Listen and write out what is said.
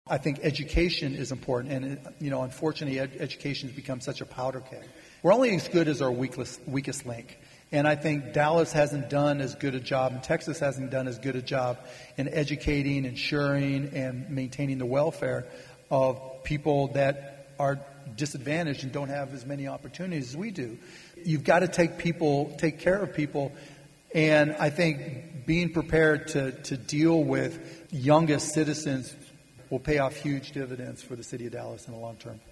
I think education is important, and unfortunately, education has become such a powder keg. We're only as good as our weakest link, and I think Dallas hasn't done as good a job, and Texas hasn't done as good a job in educating, ensuring, and maintaining the welfare of people that are disadvantaged and don't have as many opportunities as we do. You've got to take care of people, and I think being prepared to deal with youngest citizens will pay off huge dividends for the city of Dallas in the long term.